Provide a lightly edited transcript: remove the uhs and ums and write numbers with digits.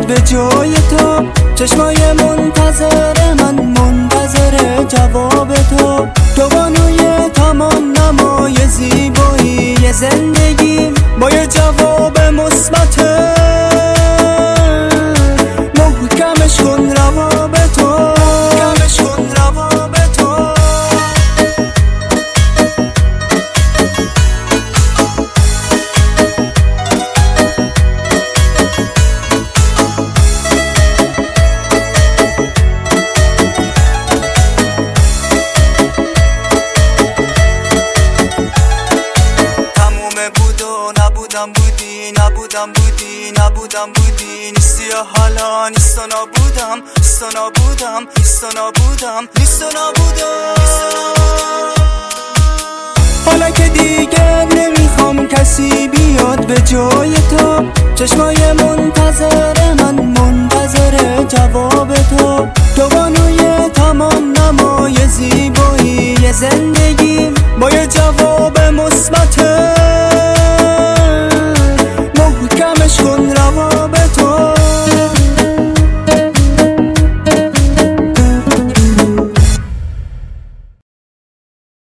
به جای تو، چشمای منتظر من منتظر جواب تو. تو بانوی تمام نمای زیبایی زندگی با یه جواب مثبت، محکمش کن رواب تو، محکمش کن رواب تو. نبودم بودی، نیستی یا حالا نیست و نبودم، نیست و نبودم، نیست و نبودم، نیست و نبودم. حالا که دیگه نمیخوام کسی بیاد به جای تو، چشمای منتظر من منتظر جواب تو. تو بانوی تمام نمای زیبایی زندگی